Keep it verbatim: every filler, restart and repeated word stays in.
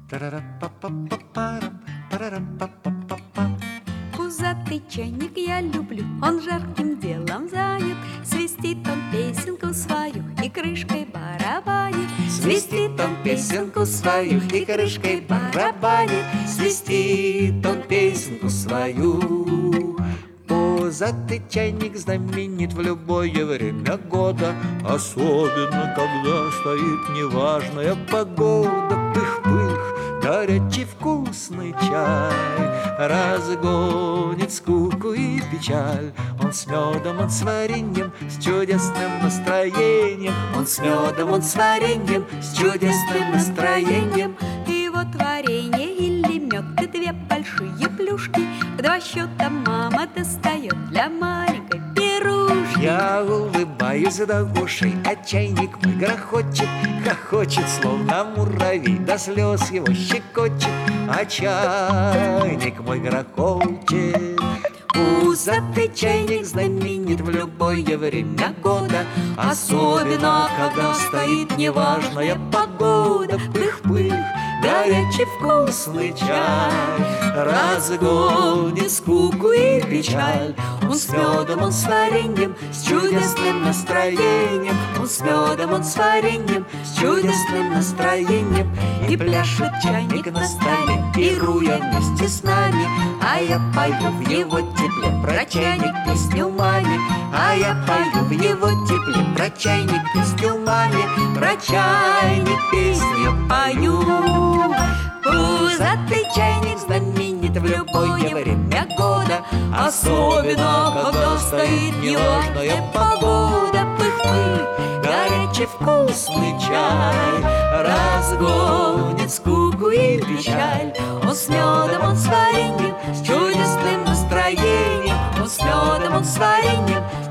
Тарара-па-па-па-парам, парарам-па-па-па-па. Пузатый чайник я люблю, он жарким делом занят. Свистит он песенку свою и крышкой барабанит. Свистит он песенку свою и крышкой барабанит. Свистит он песенку свою. Пузатый чайник знаменит в любое время года, особенно когда стоит неважная погода. Пых-пых, горячий вкусный чай разгонит скуку и печаль. Он с медом, он с вареньем, с чудесным настроением. Он с медом, он с вареньем, с чудесным настроением. И вот варенье или мед, и две большие плюшки. В два счета мама достает для маленькой пирушки. Я улыбаюсь до ушей, а чайник мой грохочет, хохочет, словно муравей, до слез его щекочет, а чайник мой грохочет. Пузатый чайник знаменит в любое время года, особенно когда стоит неважная погода. Пых-пых, горячий вкусный чай разгонит скуку и печаль. Он с медом, он с вареньем, с чудесным настроением. Он с медом, он с вареньем, с чудесным настроением. И пляшет чайник на столе, пируя вместе с нами. А я пою в его тепле про чайник песню маме. А я пою в его тепле про чайник песню маме. Про чайник песню пою. Пузатый чайник знаменит в любое время года, особенно когда стоит неважная погода. Пых-пых, горячий вкусный чай разгонит скуку и печаль. Он с медом, он с вареньем, с чудесным настроением. Он с медом, он с вареньем,